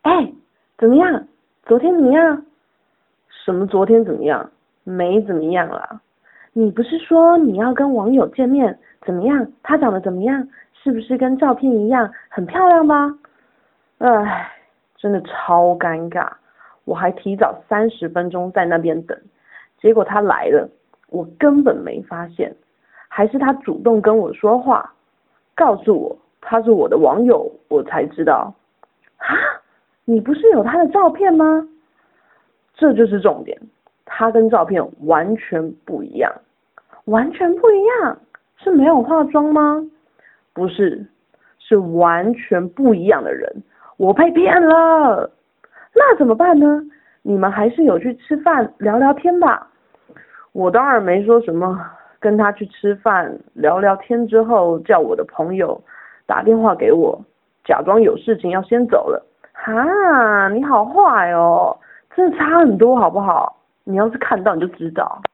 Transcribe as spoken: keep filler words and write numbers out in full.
哎，怎么样？昨天怎么样？什么昨天怎么样？没怎么样啦。你不是说你要跟网友见面？怎么样？他长得怎么样？是不是跟照片一样很漂亮吗？唉，真的超尴尬。我还提早三十分钟在那边等，结果他来了，我根本没发现，还是他主动跟我说话，告诉我他是我的网友，我才知道。啊，你不是有他的照片吗？这就是重点，他跟照片完全不一样。完全不一样，是没有化妆吗？不是，是完全不一样的人。我被骗了，那怎么办呢？你们还是有去吃饭聊聊天吧。我当然没说什么，跟他去吃饭聊聊天之后，叫我的朋友打电话给我，假装有事情要先走了。哈，你好坏哦，真的差很多好不好？你要是看到你就知道。